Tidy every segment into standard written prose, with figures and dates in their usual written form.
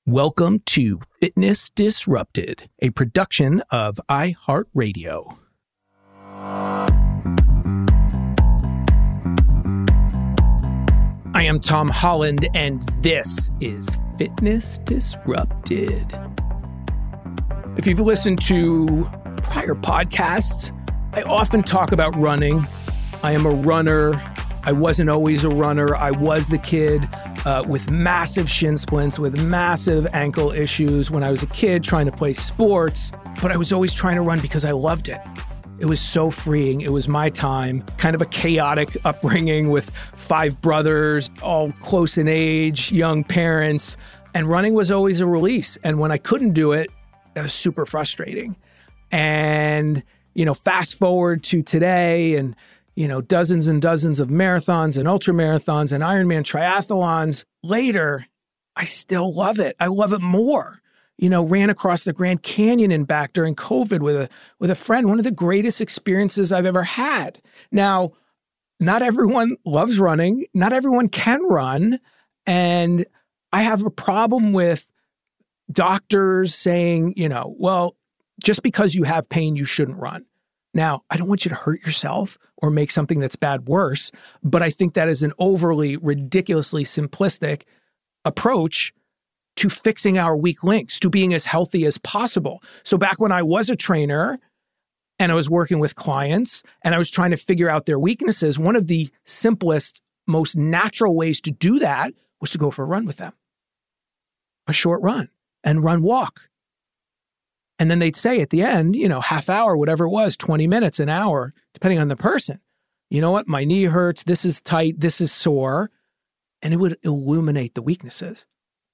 Welcome to Fitness Disrupted, a production of iHeartRadio. I am Tom Holland, and this is Fitness Disrupted. If you've listened to prior podcasts, I often talk about running. I am a runner. I wasn't always a runner. I was the kid with massive shin splints, with massive ankle issues when I was a kid trying to play sports. But I was always trying to run because I loved it. It was so freeing. It was my time. Kind of a chaotic upbringing with 5 brothers, all close in age, young parents. And running was always a release. And when I couldn't do it, that was super frustrating. And, fast forward to today and dozens and dozens of marathons and ultra marathons and Ironman triathlons later, I still love it. I love it more. Ran across the Grand Canyon and back during COVID with a friend, one of the greatest experiences I've ever had. Now, not everyone loves running. Not everyone can run. And I have a problem with doctors saying, well, just because you have pain, you shouldn't run. Now, I don't want you to hurt yourself or make something that's bad worse, but I think that is an overly, ridiculously simplistic approach to fixing our weak links, to being as healthy as possible. So back when I was a trainer and I was working with clients and I was trying to figure out their weaknesses, one of the simplest, most natural ways to do that was to go for a run with them. A short run and walk. And then they'd say at the end, half hour, whatever it was, 20 minutes, an hour, depending on the person. You know what? My knee hurts. This is tight. This is sore. And it would illuminate the weaknesses.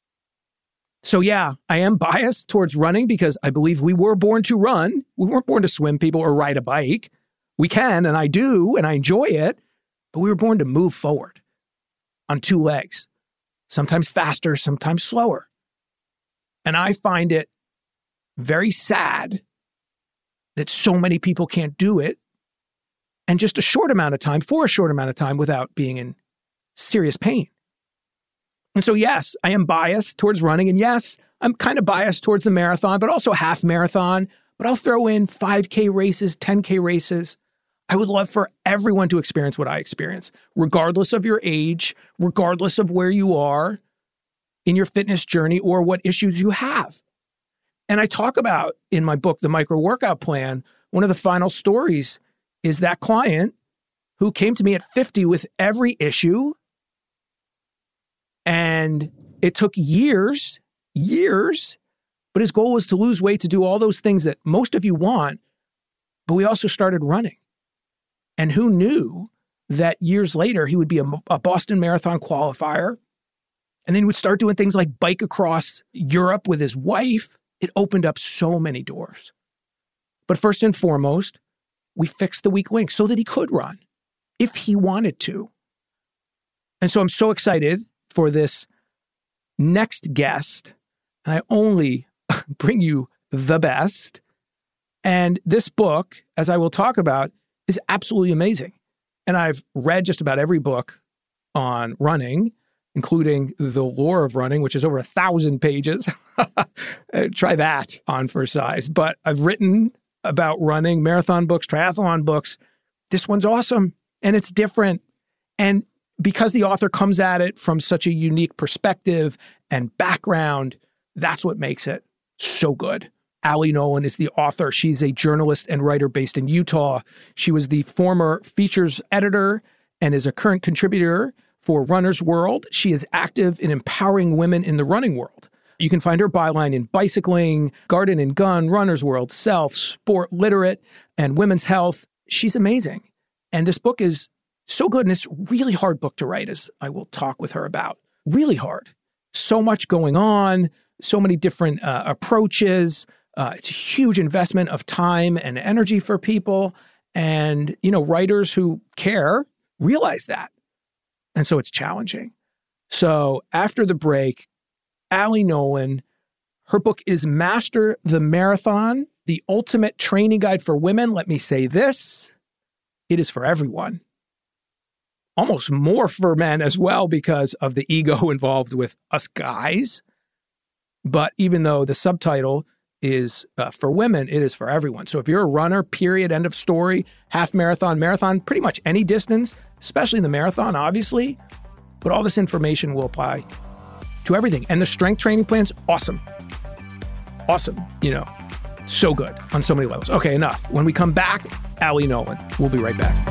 So yeah, I am biased towards running because I believe we were born to run. We weren't born to swim, people, or ride a bike. We can, and I do, and I enjoy it. But we were born to move forward on 2 legs, sometimes faster, sometimes slower. And I find it very sad that so many people can't do it and just for a short amount of time without being in serious pain. And so, yes, I am biased towards running. And yes, I'm kind of biased towards the marathon, but also half marathon. But I'll throw in 5K races, 10K races. I would love for everyone to experience what I experience, regardless of your age, regardless of where you are in your fitness journey or what issues you have. And I talk about in my book, The Micro Workout Plan, one of the final stories is that client who came to me at 50 with every issue. And it took years, but his goal was to lose weight, to do all those things that most of you want. But we also started running. And who knew that years later he would be a Boston Marathon qualifier. And then he would start doing things like bike across Europe with his wife. It opened up so many doors. But first and foremost, we fixed the weak link so that he could run if he wanted to. And so I'm so excited for this next guest. And I only bring you the best. And this book, as I will talk about, is absolutely amazing. And I've read just about every book on running, including The Lore of Running, which is over 1,000 pages. Try that on for size. But I've written about running, marathon books, triathlon books. This one's awesome, and it's different. And because the author comes at it from such a unique perspective and background, that's what makes it so good. Ali Nolan is the author. She's a journalist and writer based in Utah. She was the former features editor and is a current contributor for Runner's World. She is active in empowering women in the running world. You can find her byline in Bicycling, Garden and Gun, Runner's World, Self, Sport Literate, and Women's Health. She's amazing. And this book is so good, and it's a really hard book to write, as I will talk with her about. Really hard. So much going on, so many different approaches. It's a huge investment of time and energy for people. And, writers who care realize that. And so it's challenging. So after the break, Ali Nolan, her book is Master the Marathon, the ultimate training guide for women. Let me say this, it is for everyone. Almost more for men as well because of the ego involved with us guys. But even though the subtitle is for women, it is for everyone. So if you're a runner, period, end of story, half marathon, pretty much any distance, especially the marathon, obviously. But all this information will apply to everything. And the strength training plan's awesome. Awesome. So good on so many levels. Okay, enough. When we come back, Allie Nolan. We'll be right back.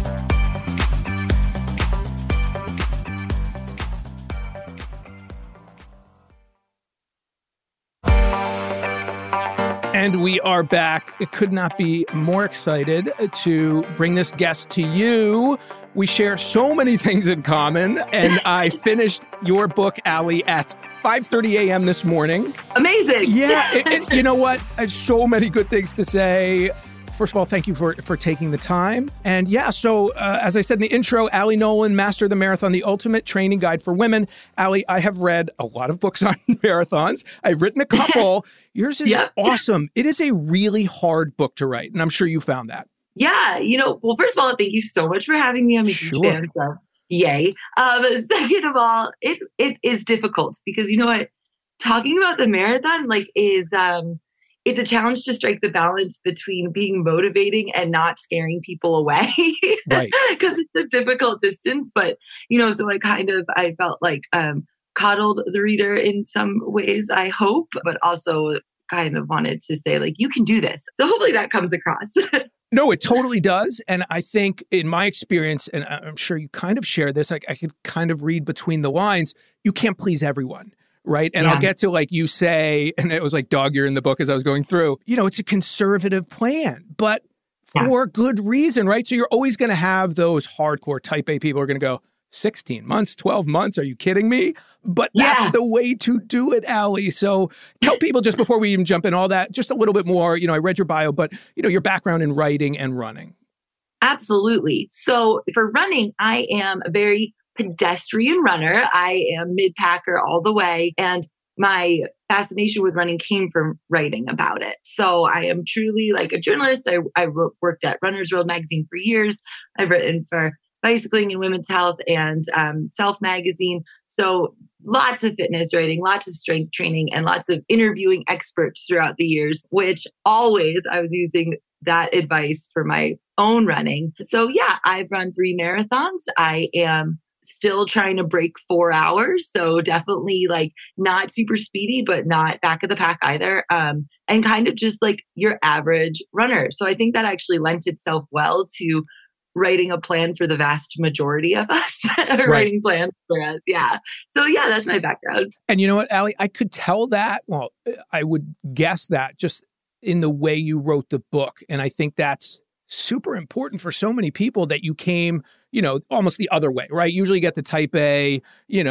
And we are back. It could not be more excited to bring this guest to you. We share so many things in common, and I finished your book, Allie, at 5:30 a.m. this morning. Amazing. Yeah, you know what? I have so many good things to say. First of all, thank you for taking the time. And yeah, so as I said in the intro, Allie Nolan, Master of the Marathon, the ultimate training guide for women. Allie, I have read a lot of books on marathons. I've written a couple. Yours is awesome. It is a really hard book to write, and I'm sure you found that. Yeah. Well, first of all, thank you so much for having me. I'm a huge fan, so yay. Second of all, it is difficult because you know what? Talking about the marathon is it's a challenge to strike the balance between being motivating and not scaring people away. Right. Because it's a difficult distance. But, so I felt like coddled the reader in some ways, I hope, but also kind of wanted to say, you can do this. So hopefully that comes across. No, it totally does. And I think in my experience, and I'm sure you kind of share this, I could kind of read between the lines, you can't please everyone. Right. And I'll get to you say, and it was dog ear in the book as I was going through, it's a conservative plan, but for good reason. Right. So you're always going to have those hardcore type A people who are going to go 16 months, 12 months. Are you kidding me? But that's the way to do it, Allie. So tell people just before we even jump in all that, just a little bit more. I read your bio, but, your background in writing and running. Absolutely. So for running, I am a very pedestrian runner. I am mid-packer all the way. And my fascination with running came from writing about it. So I am truly a journalist. I worked at Runner's World magazine for years. I've written for Bicycling and Women's Health and Self magazine. So lots of fitness writing, lots of strength training, and lots of interviewing experts throughout the years, which always I was using that advice for my own running. So I've run 3 marathons. I am still trying to break 4 hours. So definitely not super speedy, but not back of the pack either. And kind of just your average runner. So I think that actually lent itself well to writing a plan for the vast majority of us, writing plans for us. Yeah. So that's my background. And you know what, Allie, I could tell that, well, I would guess that just in the way you wrote the book. And I think that's super important for so many people that you came, almost the other way, right? Usually you get the type A,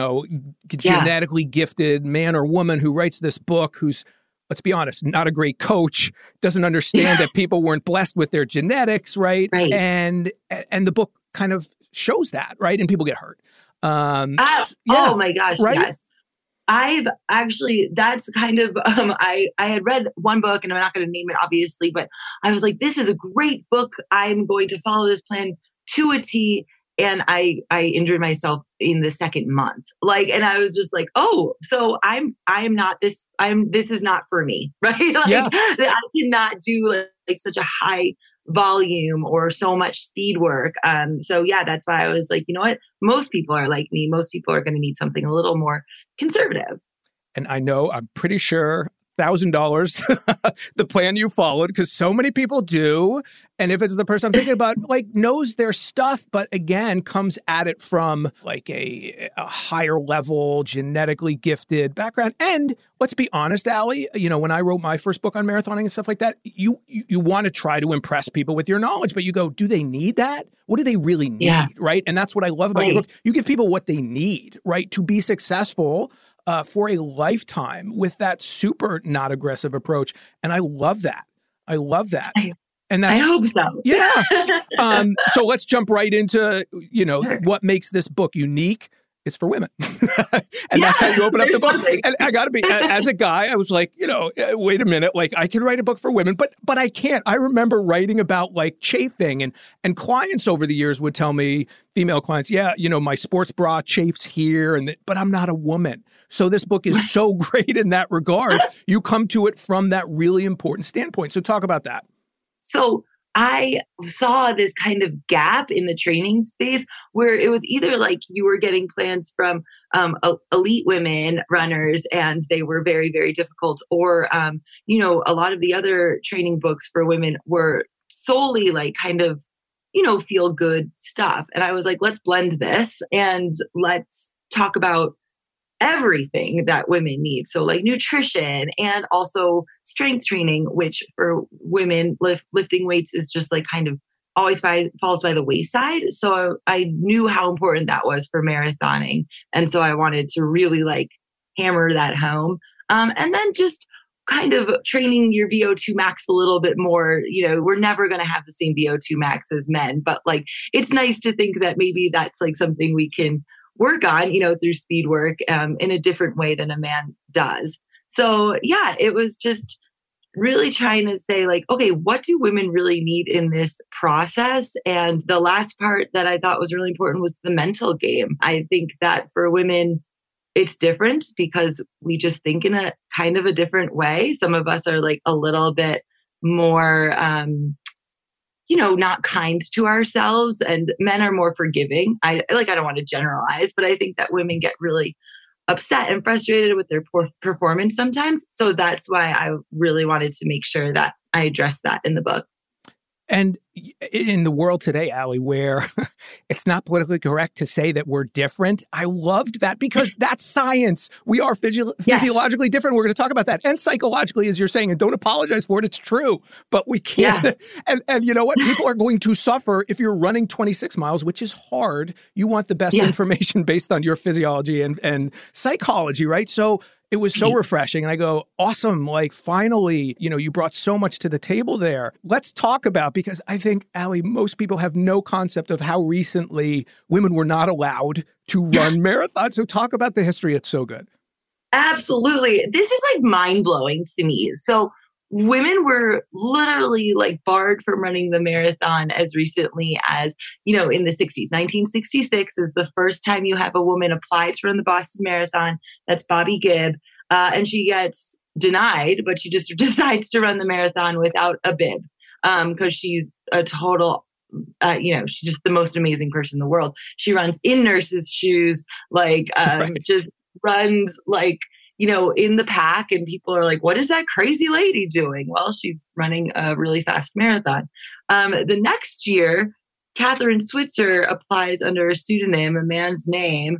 genetically gifted man or woman who writes this book, who's, let's be honest, not a great coach, doesn't understand that people weren't blessed with their genetics, right? And the book kind of shows that, right? And people get hurt. Oh my gosh, right? Yes. I've actually, that's kind of, I had read one book, and I'm not going to name it obviously, but I was like, this is a great book. I'm going to follow this plan to a T. And I injured myself in the second month. And I was just like, oh, so this is not for me, right? I cannot do such a high volume or so much speed work. So that's why I was like, you know what? Most people are like me. Most people are going to need something a little more conservative. And I'm pretty sure $1,000, the plan you followed, because so many people do. And if it's the person I'm thinking about, knows their stuff, but again, comes at it from a higher level, genetically gifted background. And let's be honest, Allie, when I wrote my first book on marathoning and stuff like that, you want to try to impress people with your knowledge, but you go, do they need that? What do they really need? Right. And that's what I love about your book. You give people what they need, right, to be successful for a lifetime with that super not aggressive approach. And I love that. And that's, I hope so. Yeah. So let's jump right into, what makes this book unique. It's for women. And that's how you open up the book. And I got to be, as a guy, I was like, wait a minute, I can write a book for women, but I can't. I remember writing about chafing and clients over the years would tell me, female clients, my sports bra chafes here, but I'm not a woman. So this book is so great in that regard. You come to it from that really important standpoint. So talk about that. So I saw this kind of gap in the training space where it was either like you were getting plans from elite women runners and they were very, very difficult, or, a lot of the other training books for women were solely like kind of, feel good stuff. And I was like, let's blend this and let's talk about everything that women need. So like nutrition and also strength training, which for women lifting weights is just like kind of always falls by the wayside. So I knew how important that was for marathoning. And so I wanted to really like hammer that home. And then just kind of training your VO2 max a little bit more. We're never going to have the same VO2 max as men, but like, it's nice to think that maybe that's like something we can work on, through speed work in a different way than a man does. So yeah, it was just really trying to say like, okay, what do women really need in this process? And the last part that I thought was really important was the mental game. I think that for women, it's different because we just think in a kind of a different way. Some of us are like a little bit more, not kind to ourselves, and men are more forgiving. I don't want to generalize, but I think that women get really upset and frustrated with their poor performance sometimes. So that's why I really wanted to make sure that I addressed that in the book. And in the world today, Allie, where it's not politically correct to say that we're different, I loved that because that's science. We are physiologically different. We're going to talk about that. And psychologically, as you're saying, and don't apologize for it, it's true. But we can't. Yeah. And you know what? People are going to suffer if you're running 26 miles, which is hard. You want the best information based on your physiology and psychology, right? So it was so refreshing. And I go, awesome. Like, finally, you brought so much to the table there. Let's talk about, because I think, Allie, most people have no concept of how recently women were not allowed to run marathons. So talk about the history. It's so good. Absolutely. This is like mind blowing to me. So women were literally like barred from running the marathon as recently as, in the 60s. 1966 is the first time you have a woman apply to run the Boston Marathon. That's Bobby Gibb. And she gets denied, but she just decides to run the marathon without a bib because she's a total, she's just the most amazing person in the world. She runs in nurse's shoes, like just runs like, in the pack, and people are like, what is that crazy lady doing? Well, she's running a really fast marathon. The next year, Catherine Switzer applies under a pseudonym, a man's name.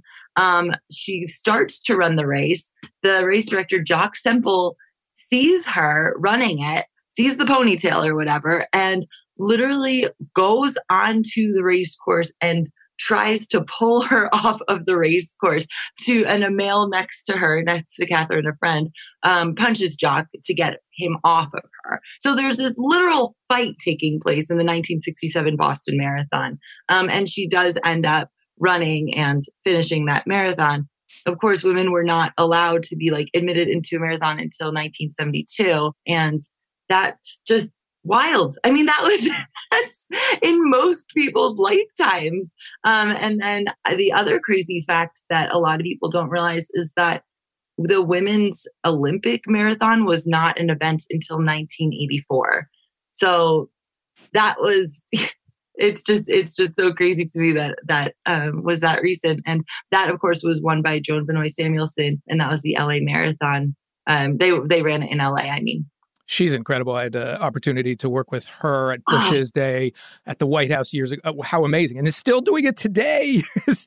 She starts to run the race. The race director, Jock Semple, sees her running it, sees the ponytail or whatever, and literally goes onto the race course and tries to pull her off of the race course and a male next to Catherine, a friend, punches Jock to get him off of her. So there's this literal fight taking place in the 1967 Boston Marathon. And she does end up running and finishing that marathon. Of course, women were not allowed to be like admitted into a marathon until 1972. And that's just wild. I mean, that's in most people's lifetimes. And then the other crazy fact that a lot of people don't realize is that the women's Olympic marathon was not an event until 1984. So that was, it's just so crazy to me that was that recent. And that, of course, was won by Joan Benoit Samuelson, and that was the LA Marathon. They ran it in LA, I mean. She's incredible. I had the opportunity to work with her at Bush's Day at the White House years ago. How amazing. And is still doing it today.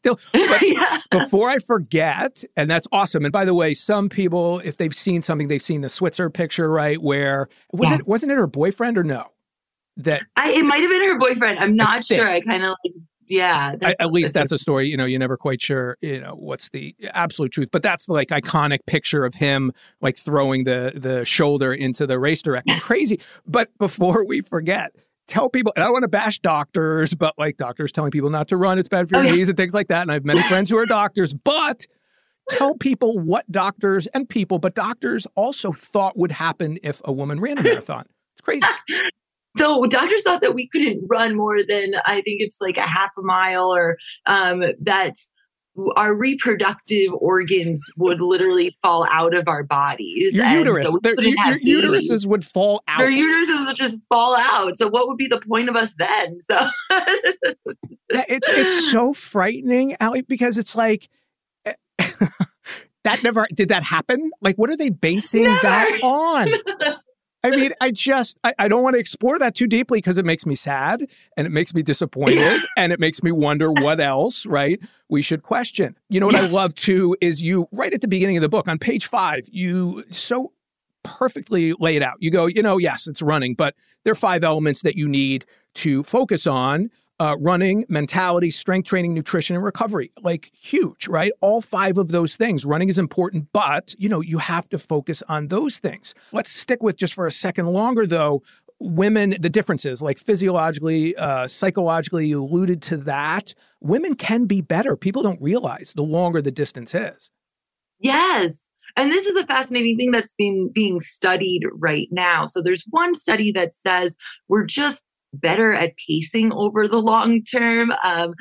Before I forget, and that's awesome. And by the way, some people, if they've seen something, they've seen the Switzer picture, right? Where, wasn't it her boyfriend or no? It might have been her boyfriend. I'm not sure. I kind of like, yeah. At least that's a story, you're never quite sure, what's the absolute truth. But that's the like iconic picture of him like throwing the shoulder into the race director. Crazy. But before we forget, tell people, and I don't want to bash doctors, but like doctors telling people not to run, it's bad for your knees and things like that. And I have many friends who are doctors, but tell people what doctors also thought would happen if a woman ran a marathon. It's crazy. So doctors thought that we couldn't run more than, I think it's like a half a mile, or that's our reproductive organs would literally fall out of our bodies. Your uterus, so your uteruses would fall out. Your uteruses would just fall out. So what would be the point of us then? So it's so frightening, Allie, because it's like did that happen? Like, what are they basing that on? I mean, I don't want to explore that too deeply because it makes me sad and it makes me disappointed and it makes me wonder what else, right, we should question. You know what I love too is you, right at the beginning of the book on page 5, you so perfectly lay it out. You go, yes, it's running, but there are 5 elements that you need to focus on. Running, mentality, strength training, nutrition, and recovery. Like huge, right? All 5 of those things. Running is important, but, you have to focus on those things. Let's stick with just for a second longer, though, women, the differences, like physiologically, psychologically, you alluded to that. Women can be better. People don't realize the longer the distance is. Yes. And this is a fascinating thing that's being studied right now. So there's one study that says we're just better at pacing over the long term.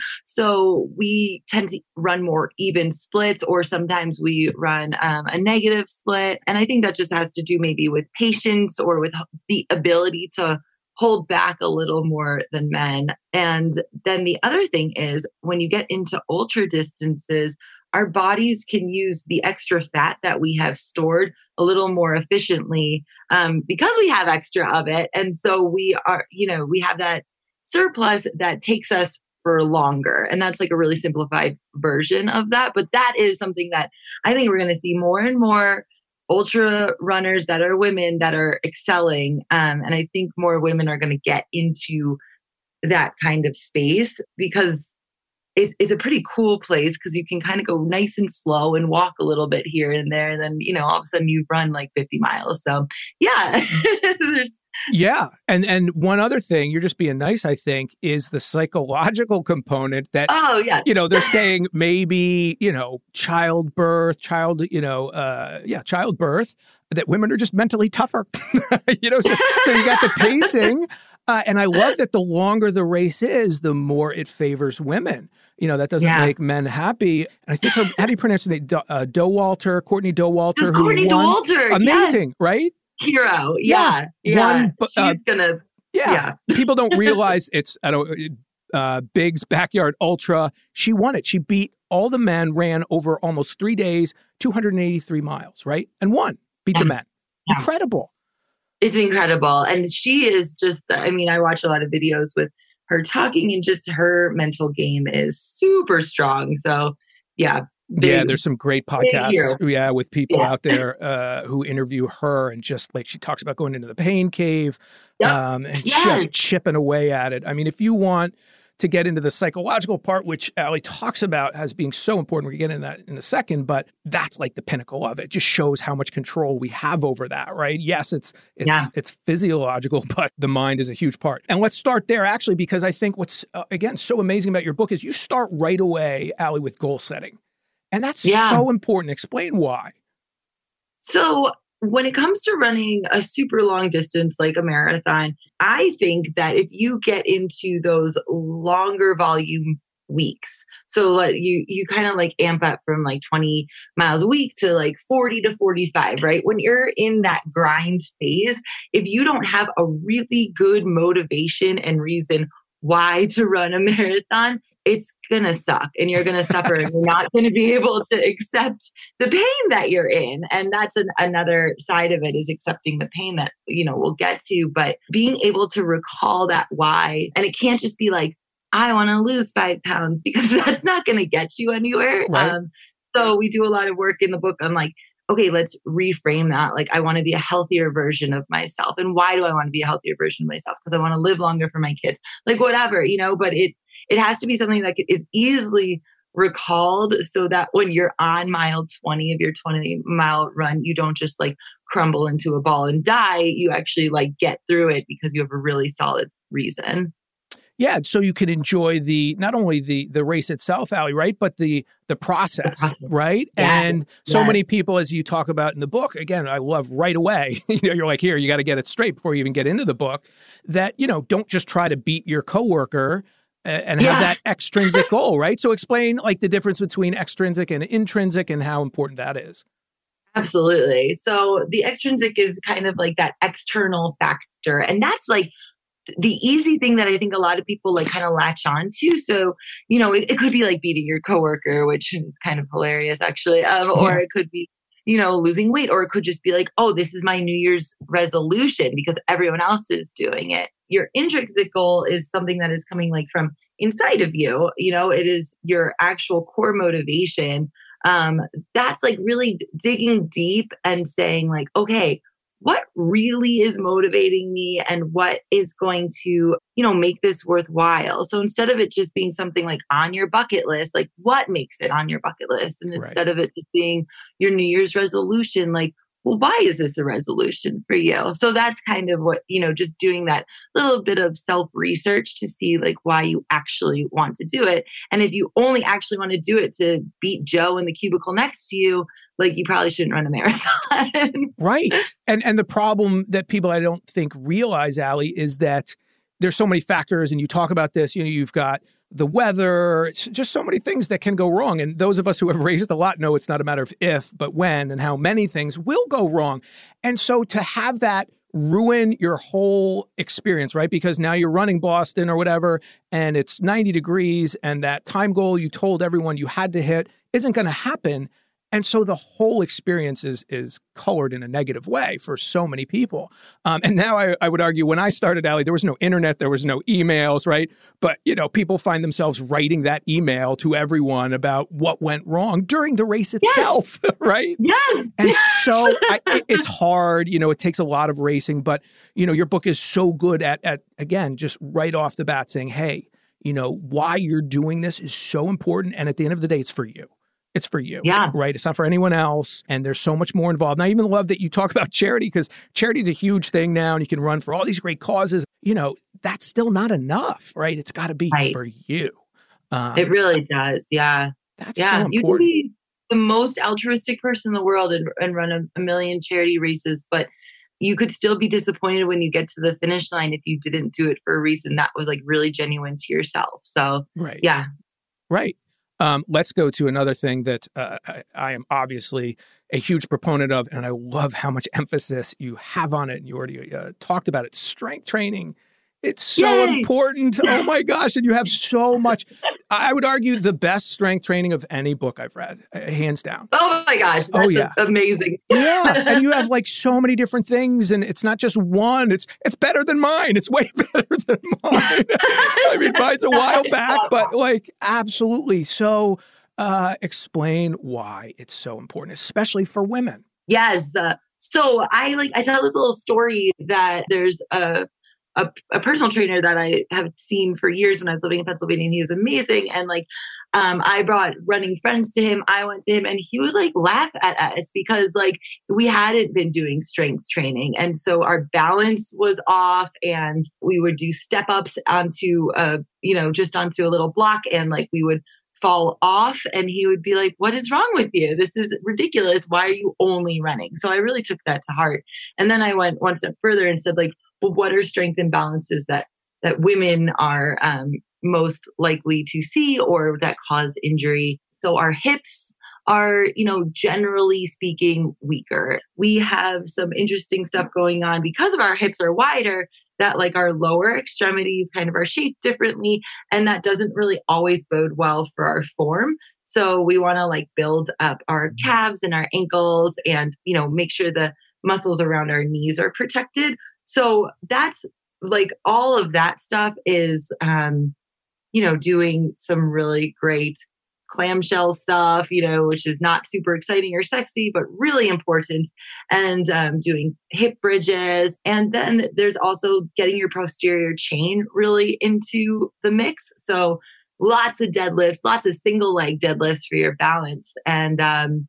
So we tend to run more even splits, or sometimes we run a negative split. And I think that just has to do maybe with patience or with the ability to hold back a little more than men. And then the other thing is when you get into ultra distances, our bodies can use the extra fat that we have stored a little more efficiently because we have extra of it. And so we have that surplus that takes us for longer. And that's like a really simplified version of that. But that is something that I think we're going to see more and more ultra runners that are women that are excelling. And I think more women are going to get into that kind of space because it's a pretty cool place because you can kind of go nice and slow and walk a little bit here and there. And then, all of a sudden you run like 50 miles. So yeah. Yeah. And one other thing, you're just being nice, I think, is the psychological component that, they're saying maybe, childbirth, childbirth, that women are just mentally tougher, so you got the pacing. And I love that the longer the race is, the more it favors women. That doesn't make men happy. And I think, how do you pronounce the name? Dowalter, Courtney Dowalter, who Courtney won. Dowalter, amazing, right? Hero, yeah. She's gonna, People don't realize it's Big's Backyard Ultra. She won it. She beat all the men, ran over almost 3 days, 283 miles, right? And won, beat the men. Yeah. Incredible. It's incredible. And she is just, I watch a lot of videos with her talking and just her mental game is super strong. So there's some great podcasts with people out there who interview her and just like she talks about going into the pain cave and just chipping away at it. If you want to get into the psychological part, which Allie talks about as being so important. We're going to get into that in a second, but that's like the pinnacle of it. It just shows how much control we have over that, right? Yes, it's physiological, but the mind is a huge part. And let's start there, actually, because I think what's, again, so amazing about your book is you start right away, Allie, with goal setting. And that's so important. Explain why. So when it comes to running a super long distance like a marathon, I think that if you get into those longer volume weeks, so like you kind of like amp up from like 20 miles a week to like 40 to 45, right? When you're in that grind phase, if you don't have a really good motivation and reason why to run a marathon, it's going to suck and you're going to suffer and you're not going to be able to accept the pain that you're in. And that's another side of it, is accepting the pain that, we'll get to, but being able to recall that why. And it can't just be like, I want to lose 5 pounds, because that's not going to get you anywhere. Right. So we do a lot of work in the book on like, okay, let's reframe that. Like, I want to be a healthier version of myself. And why do I want to be a healthier version of myself? Because I want to live longer for my kids, like whatever, but it has to be something that is easily recalled so that when you're on mile 20 of your 20-mile run, you don't just like crumble into a ball and die. You actually like get through it because you have a really solid reason. Yeah, so you can enjoy not only the race itself, Allie, right, but the process, right? Yeah. And so many people, as you talk about in the book, again, I love right away, you're like, here, you got to get it straight before you even get into the book, that, don't just try to beat your coworker. and have that extrinsic goal, right? So explain like the difference between extrinsic and intrinsic and how important that is. Absolutely. So the extrinsic is kind of like that external factor. And that's like the easy thing that I think a lot of people like kind of latch on to. So, it could be like beating your coworker, which is kind of hilarious actually. Or it could be, losing weight, or it could just be like, oh, this is my New Year's resolution because everyone else is doing it. Your intrinsic goal is something that is coming like from inside of you. It is your actual core motivation. That's like really digging deep and saying like, okay, what really is motivating me and what is going to, make this worthwhile? So instead of it just being something like on your bucket list, like what makes it on your bucket list? And instead of it just being your New Year's resolution, like, well, why is this a resolution for you? So that's kind of what, just doing that little bit of self-research to see like why you actually want to do it. And if you only actually want to do it to beat Joe in the cubicle next to you, like you probably shouldn't run a marathon. Right. And the problem that people I don't think realize, Allie, is that there's so many factors, and you talk about this, you've got the weather, it's just so many things that can go wrong. And those of us who have raced a lot know it's not a matter of if, but when, and how many things will go wrong. And so to have that ruin your whole experience, right? Because now you're running Boston or whatever, and it's 90 degrees, and that time goal you told everyone you had to hit isn't going to happen. And so the whole experience is colored in a negative way for so many people. And now I would argue when I started, Allie, there was no internet, there was no emails, right? But, people find themselves writing that email to everyone about what went wrong during the race itself, right? Yes. And so it's hard, it takes a lot of racing, but, your book is so good at again, just right off the bat saying, hey, why you're doing this is so important. And at the end of the day, it's for you. It's for you, right? It's not for anyone else. And there's so much more involved. And I even love that you talk about charity, because charity is a huge thing now, and you can run for all these great causes. That's still not enough, right? It's got to be for you. It really does. Yeah. That's so important. You can be the most altruistic person in the world and run a million charity races, but you could still be disappointed when you get to the finish line if you didn't do it for a reason that was like really genuine to yourself. So, yeah. Right. Let's go to another thing that I am obviously a huge proponent of, and I love how much emphasis you have on it. And you already talked about it. Strength training. It's so important. Oh my gosh. And you have so much. I would argue the best strength training of any book I've read, hands down. Oh my gosh. That's amazing. Yeah. And you have like so many different things, and it's not just one. It's better than mine. It's way better than mine. I mean, mine's a while back, but like absolutely. So explain why it's so important, especially for women. Yes. So I tell this little story that there's a personal trainer that I have seen for years when I was living in Pennsylvania, and he was amazing. And I brought running friends to him. I went to him, and he would like laugh at us because like we hadn't been doing strength training. And so our balance was off, and we would do step ups onto just onto a little block, and like we would fall off, and he would be like, what is wrong with you? This is ridiculous. Why are you only running? So I really took that to heart. And then I went one step further and said like, well, what are strength imbalances that women are most likely to see or that cause injury? So our hips are, generally speaking, weaker. We have some interesting stuff going on because of our hips are wider, that like our lower extremities kind of are shaped differently. And that doesn't really always bode well for our form. So we want to like build up our calves and our ankles and, make sure the muscles around our knees are protected. So that's like all of that stuff is, doing some really great clamshell stuff, which is not super exciting or sexy, but really important. And doing hip bridges. And then there's also getting your posterior chain really into the mix. So lots of deadlifts, lots of single leg deadlifts for your balance. And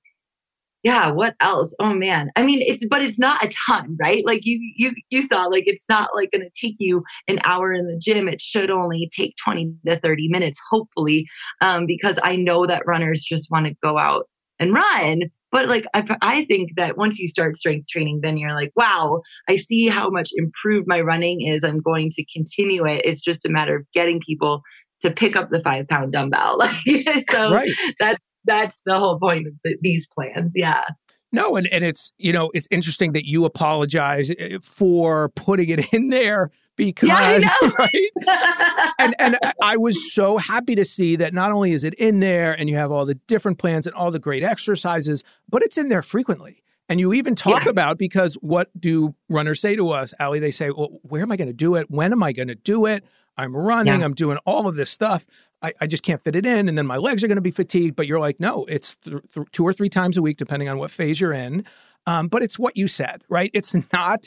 what else? Oh man. I mean, it's not a ton, right? Like you saw, like, it's not like going to take you an hour in the gym. It should only take 20 to 30 minutes, hopefully. Because I know that runners just want to go out and run. But like, I think that once you start strength training, then you're like, wow, I see how much improved my running is. I'm going to continue it. It's just a matter of getting people to pick up the 5-pound dumbbell. So Right. that's the whole point of these plans. Yeah. No, and it's, it's interesting that you apologize for putting it in there because, yeah, I know. Right? And I was so happy to see that not only is it in there and you have all the different plans and all the great exercises, but it's in there frequently. And you even talk about, because what do runners say to us, Allie? They say, well, where am I going to do it? When am I going to do it? I'm running, I'm doing all of this stuff. I just can't fit it in. And then my legs are going to be fatigued. But you're like, no, it's 2 or 3 times a week, depending on what phase you're in. But it's what you said, right? It's not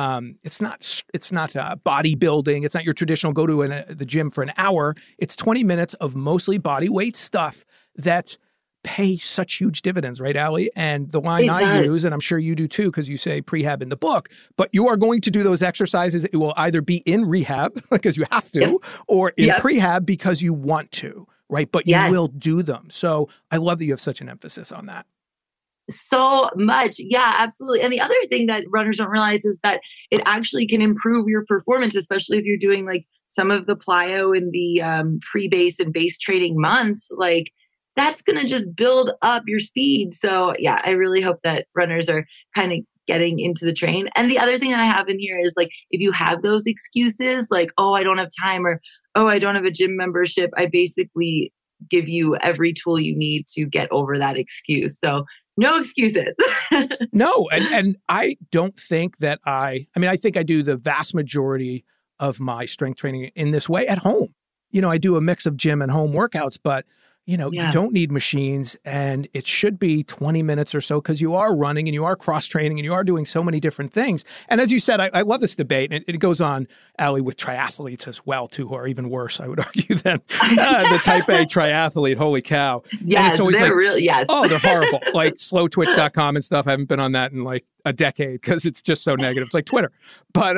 bodybuilding. It's not your traditional go to the gym for an hour. It's 20 minutes of mostly body weight stuff that pay such huge dividends, right, Allie? And the line I use, and I'm sure you do too, because you say prehab in the book, but you are going to do those exercises. It will either be in rehab because you have to, or in prehab because you want to, right? But you will do them. So I love that you have such an emphasis on that. So much. Yeah, absolutely. And the other thing that runners don't realize is that it actually can improve your performance, especially if you're doing like some of the plyo in the pre-base and base training months. Like, that's going to just build up your speed. So yeah, I really hope that runners are kind of getting into the train. And the other thing I have in here is like, if you have those excuses, like, oh, I don't have time, or, oh, I don't have a gym membership, I basically give you every tool you need to get over that excuse. So no excuses. No. And I don't think that I think I do the vast majority of my strength training in this way at home. I do a mix of gym and home workouts, but you don't need machines, and it should be 20 minutes or so because you are running and you are cross-training and you are doing so many different things. And as you said, I love this debate, and it goes on, Allie, with triathletes as well, too, who are even worse, I would argue, than the type A triathlete. Holy cow. Yes, it's always they're really, yes. Oh, they're horrible. Like slowtwitch.com and stuff. I haven't been on that in like a decade because it's just so negative. It's like Twitter. But,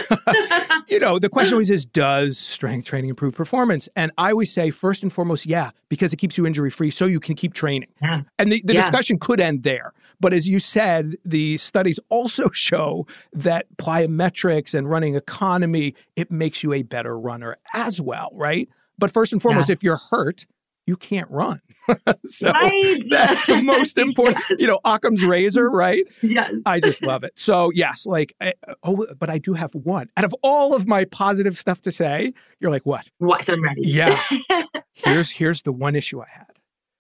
the question always is, does strength training improve performance? And I always say, first and foremost, yeah, because it keeps you injury-free so you can keep training. Yeah. And the discussion could end there. But as you said, the studies also show that plyometrics and running economy, it makes you a better runner as well, right? But first and foremost, if you're hurt, you can't run. So that's the most important, Occam's razor, right? Yes. I just love it. So yes, but I do have one. Out of all of my positive stuff to say, you're like, what? What? I'm ready. Yeah. Here's the one issue I had.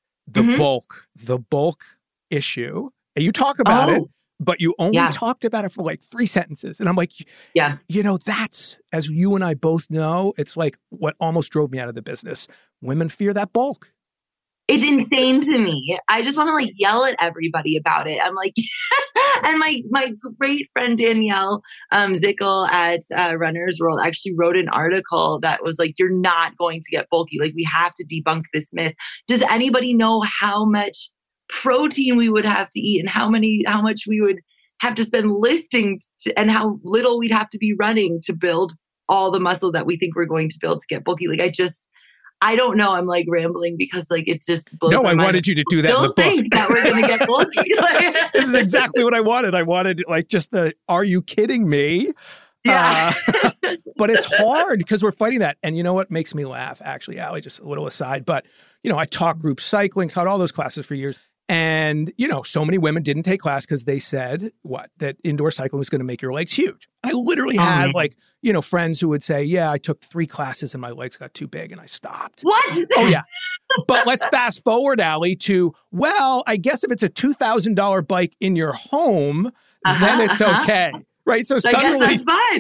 The bulk issue. And you talk about it, but you only talked about it for like 3 sentences. And I'm like, that's, as you and I both know, it's like what almost drove me out of the business. Women fear that bulk. It's insane to me. I just want to like yell at everybody about it. I'm like, and my great friend Danielle Zickel at Runner's World actually wrote an article that was like, you're not going to get bulky. Like, we have to debunk this myth. Does anybody know how much protein we would have to eat and how much we would have to spend lifting and how little we'd have to be running to build all the muscle that we think we're going to build to get bulky? Like, I don't know. I'm like rambling because like it's just blows my mind. Wanted you to do that in the book. Think that we're going to get bulky. This is exactly what I wanted. I wanted like just are you kidding me? Yeah. But it's hard because we're fighting that. And you know what makes me laugh, actually, Allie, just a little aside, but I taught group cycling, taught all those classes for years. And, so many women didn't take class because they said, that indoor cycling was going to make your legs huge. I literally had friends who would say, yeah, I took 3 classes and my legs got too big and I stopped. What? Oh, yeah. But let's fast forward, Allie, to, I guess if it's a $2,000 bike in your home, then it's okay. Right. So suddenly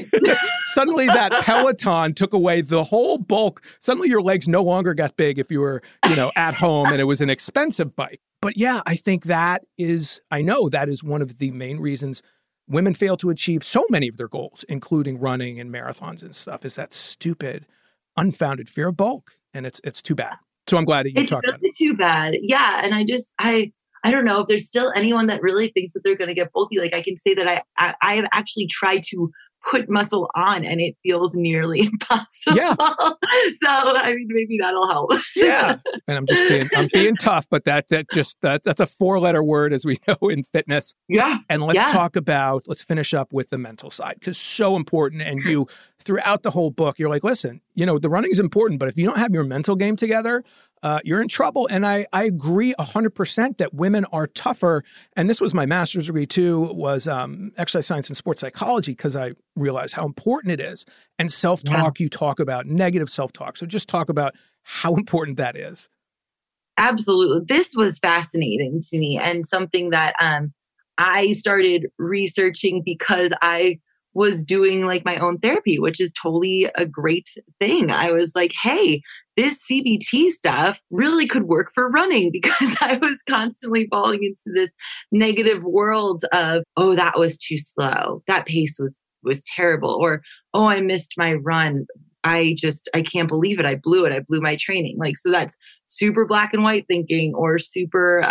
that Peloton took away the whole bulk. Suddenly your legs no longer got big if you were, at home and it was an expensive bike. But yeah, I think that is one of the main reasons women fail to achieve so many of their goals, including running and marathons and stuff, is that stupid, unfounded fear of bulk. And it's too bad. So I'm glad that you talked about it. It's too bad. Yeah. And I don't know if there's still anyone that really thinks that they're going to get bulky. Like, I can say that I have actually tried to put muscle on and it feels nearly impossible. Yeah. So, I mean, maybe that'll help. Yeah. And I'm being tough, but that's a 4-letter word, as we know in fitness. Yeah. And let's finish up with the mental side, because so important. And you, throughout the whole book, you're like, listen, the running is important, but if you don't have your mental game together, you're in trouble. And I agree 100% that women are tougher. And this was my master's degree too, was exercise science and sports psychology, because I realized how important it is. And self-talk, you talk about negative self-talk. So just talk about how important that is. Absolutely. This was fascinating to me, and something that I started researching because I was doing like my own therapy, which is totally a great thing. I was like, hey, this CBT stuff really could work for running, because I was constantly falling into this negative world of, oh, that was too slow. That pace was terrible. Or, oh, I missed my run. I can't believe it. I blew it. I blew my training. Like, so that's super black and white thinking, or super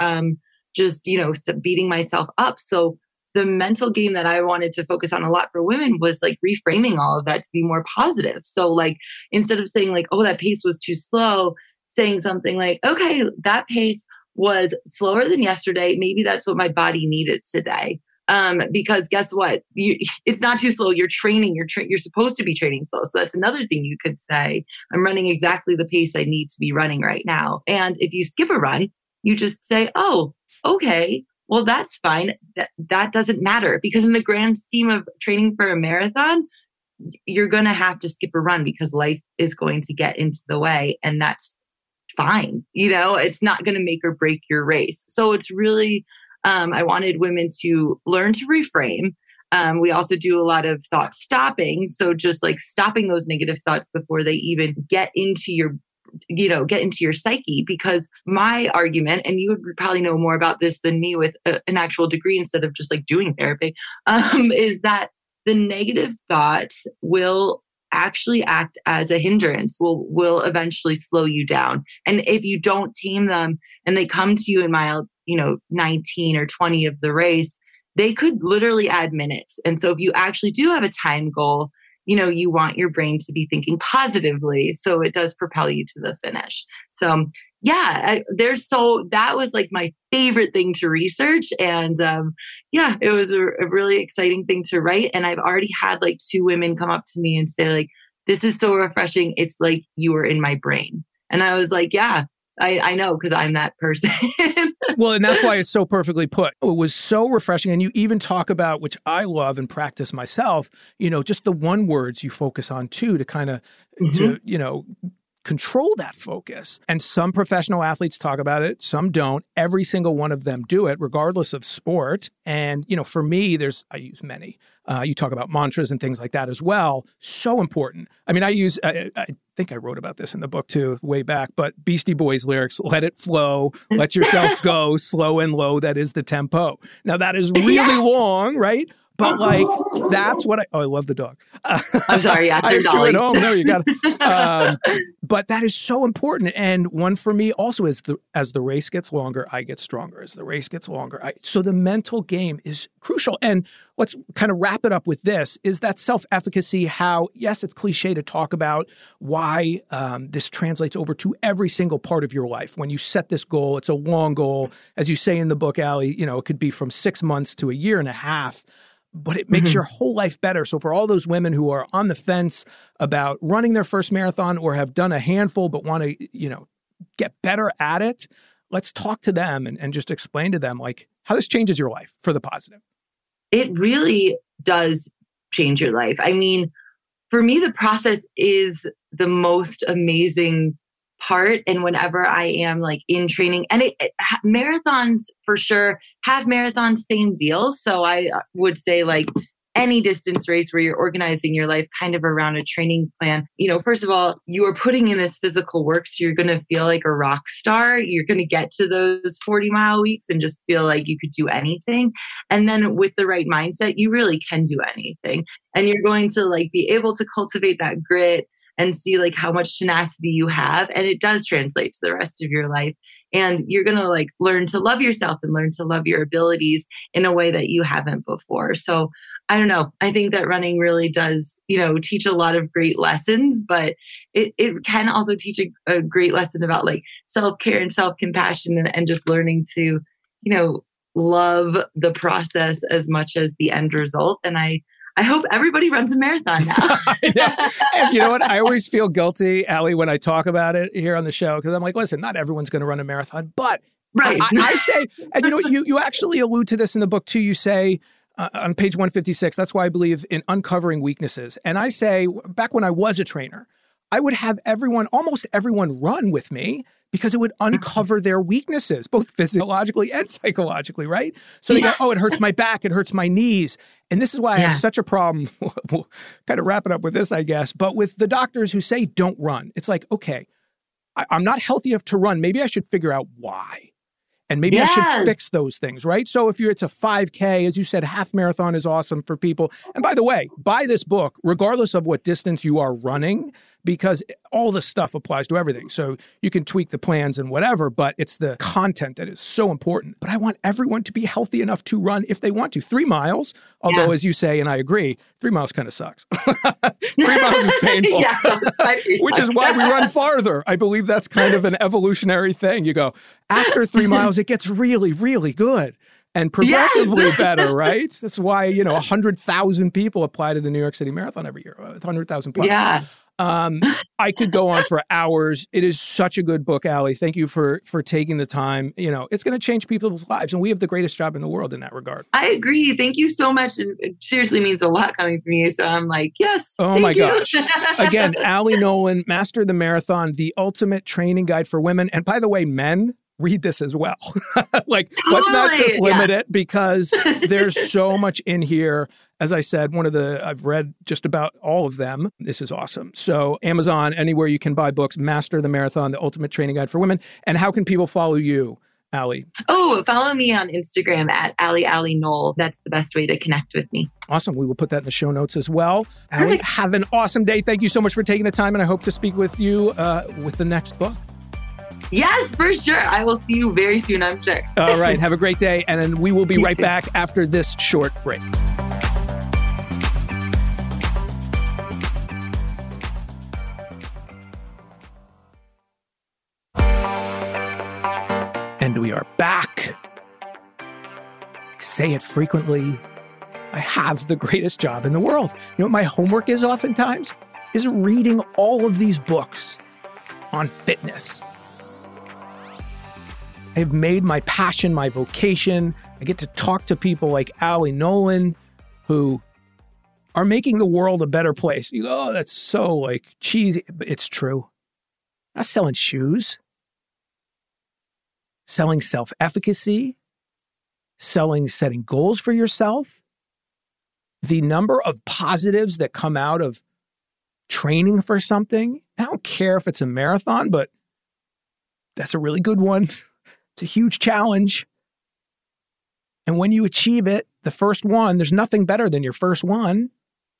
beating myself up. So the mental game that I wanted to focus on a lot for women was like reframing all of that to be more positive. So like, instead of saying like, oh, that pace was too slow, saying something like, okay, that pace was slower than yesterday. Maybe that's what my body needed today. Because guess what? It's not too slow. You're training. You're supposed to be training slow. So that's another thing you could say. I'm running exactly the pace I need to be running right now. And if you skip a run, you just say, oh, okay, well, that's fine. That doesn't matter, because in the grand scheme of training for a marathon, you're going to have to skip a run because life is going to get into the way, and that's fine. It's not going to make or break your race. So it's really, I wanted women to learn to reframe. We also do a lot of thought stopping. So just like stopping those negative thoughts before they even get into your psyche. Because my argument, and you would probably know more about this than me with an actual degree instead of just like doing therapy, is that the negative thoughts will actually act as a hindrance, will eventually slow you down. And if you don't tame them and they come to you in mile 19 or 20 of the race, they could literally add minutes. And so if you actually do have a time goal, you want your brain to be thinking positively. So it does propel you to the finish. So yeah, that was like my favorite thing to research. And it was a really exciting thing to write. And I've already had like 2 women come up to me and say like, this is so refreshing. It's like you were in my brain. And I was like, yeah, I know, because I'm that person. Well, and that's why it's so perfectly put. It was so refreshing. And you even talk about, which I love and practice myself, just the one words you focus on too, to kind of, control that focus. And some professional athletes talk about it, some don't. Every single one of them do it, regardless of sport. And, for me, I use many. You talk about mantras and things like that as well. So important. I mean, I think I wrote about this in the book too, way back, but Beastie Boys lyrics, let it flow, let yourself go, slow and low, that is the tempo. Now that is really long, right? But like, that's what I love the dog. I'm sorry. Yeah, I have 2 at home. No, you got it. But that is so important. And one for me also is as the race gets longer, I get stronger. As the race gets longer. So the mental game is crucial. And let's kind of wrap it up with this, is that self-efficacy, how, yes, it's cliche to talk about why this translates over to every single part of your life. When you set this goal, it's a long goal. As you say in the book, Allie, it could be from 6 months to a year and a half. But it makes your whole life better. So for all those women who are on the fence about running their first marathon or have done a handful but want to, get better at it, let's talk to them and just explain to them like how this changes your life for the positive. It really does change your life. I mean, for me, the process is the most amazing part. And whenever I am like in training, and marathons for sure, half marathons, same deal. So I would say like any distance race where you're organizing your life kind of around a training plan, first of all, you are putting in this physical work. So you're going to feel like a rock star. You're going to get to those 40-mile weeks and just feel like you could do anything. And then with the right mindset, you really can do anything. And you're going to like be able to cultivate that grit and see like how much tenacity you have. And it does translate to the rest of your life. And you're going to like learn to love yourself and learn to love your abilities in a way that you haven't before. So I don't know. I think that running really does, teach a lot of great lessons, but it can also teach a great lesson about like self-care and self-compassion and just learning to, love the process as much as the end result. And I hope everybody runs a marathon now. And you know what? I always feel guilty, Allie, when I talk about it here on the show, because I'm like, listen, not everyone's going to run a marathon, but right. I say, and you actually allude to this in the book too. You say on page 156, that's why I believe in uncovering weaknesses. And I say, back when I was a trainer, I would have almost everyone run with me because it would uncover their weaknesses, both physiologically and psychologically, right? So they go, it hurts my back, it hurts my knees. And this is why I have such a problem. We'll kind of wrap it up with this, I guess. But with the doctors who say don't run, it's like, okay, I'm not healthy enough to run. Maybe I should figure out why. And maybe I should fix those things, right? So if it's a 5K, as you said, half marathon is awesome for people. And by the way, buy this book, regardless of what distance you are running, because all the stuff applies to everything. So you can tweak the plans and whatever, but it's the content that is so important. But I want everyone to be healthy enough to run if they want to. 3 miles, although as you say, and I agree, 3 miles kind of sucks. 3 miles is painful, which is why we run farther. I believe that's kind of an evolutionary thing. You go, after 3 miles, it gets really, really good. And progressively better, right? That's why, 100,000 people apply to the New York City Marathon every year, 100,000 plus. Yeah. I could go on for hours. It is such a good book, Allie. Thank you for taking the time. It's going to change people's lives, and we have the greatest job in the world in that regard. I agree. Thank you so much. And it seriously means a lot coming from you. So I'm like, yes. Oh my gosh. Again, Allie Nolan, Master the Marathon, the ultimate training guide for women. And by the way, men, read this as well. Let's not just limit it, because there's so much in here. As I said, I've read just about all of them. This is awesome. So Amazon, anywhere you can buy books, Master the Marathon, the ultimate training guide for women. And how can people follow you, Allie? Oh, follow me on Instagram at Allie Knoll. That's the best way to connect with me. Awesome. We will put that in the show notes as well. Allie, have an awesome day. Thank you so much for taking the time. And I hope to speak with you with the next book. Yes, for sure. I will see you very soon, I'm sure. All right. Have a great day. And then we will be right back after this short break. And we are back. I say it frequently. I have the greatest job in the world. You know what my homework is oftentimes? Is reading all of these books on fitness. I've made my passion my vocation. I get to talk to people like Allie Nolan who are making the world a better place. You go, oh, that's so cheesy. But it's true. I'm not selling shoes. Selling self-efficacy. Setting goals for yourself. The number of positives that come out of training for something. I don't care if it's a marathon, but that's a really good one. It's a huge challenge. And when you achieve it, the first one, there's nothing better than your first one.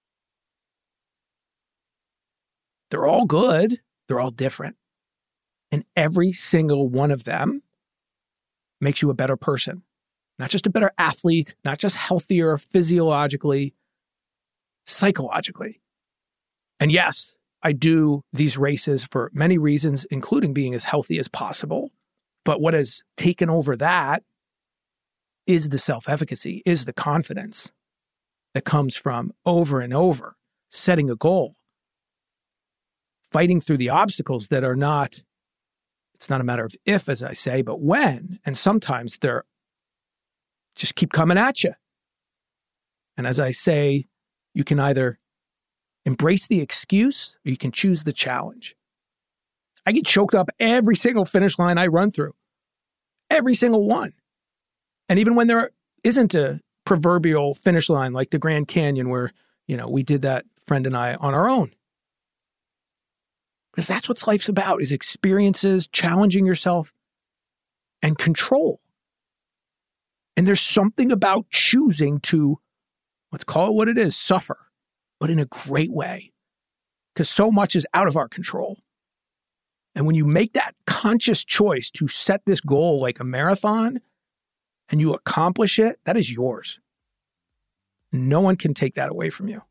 They're all good. They're all different. And every single one of them makes you a better person. Not just a better athlete, not just healthier physiologically, psychologically. And yes, I do these races for many reasons, including being as healthy as possible. But what has taken over that is the self-efficacy, is the confidence that comes from over and over setting a goal, fighting through the obstacles that are not, it's not a matter of if, as I say, but when. And sometimes they're just keep coming at you. And as I say, you can either embrace the excuse or you can choose the challenge. I get choked up every single finish line I run through. Every single one. And even when there isn't a proverbial finish line like the Grand Canyon where, we did that, friend and I, on our own. Because that's what life's about, is experiences, challenging yourself, and control. And there's something about choosing to, let's call it what it is, suffer, but in a great way. Because so much is out of our control. And when you make that conscious choice to set this goal like a marathon and you accomplish it, that is yours. No one can take that away from you.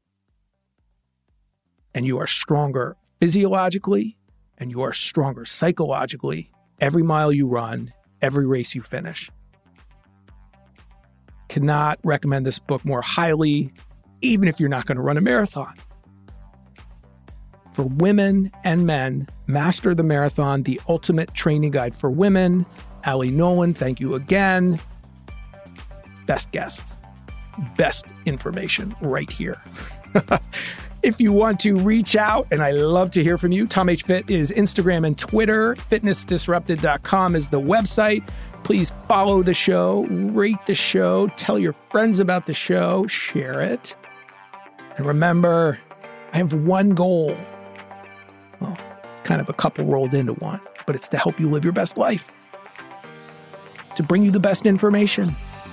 And you are stronger physiologically, and you are stronger psychologically every mile you run, every race you finish. Cannot recommend this book more highly, even if you're not going to run a marathon. For women and men, Master the Marathon, the ultimate training guide for women. Allie Nolan, thank you again. Best guests, best information right here. If you want to reach out, and I love to hear from you, Tom H. Fit is Instagram and Twitter. FitnessDisrupted.com is the website. Please follow the show, rate the show, tell your friends about the show, share it. And remember, I have one goal. Well, kind of a couple rolled into one, but it's to help you live your best life, to bring you the best information,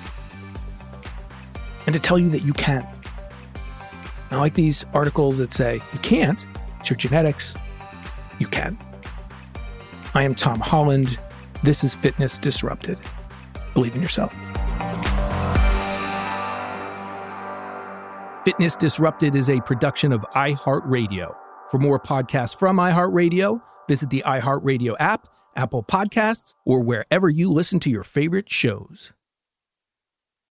and to tell you that you can. I like these articles that say, you can't, it's your genetics, you can. I am Tom Holland. This is Fitness Disrupted. Believe in yourself. Fitness Disrupted is a production of iHeartRadio. For more podcasts from iHeartRadio, visit the iHeartRadio app, Apple Podcasts, or wherever you listen to your favorite shows.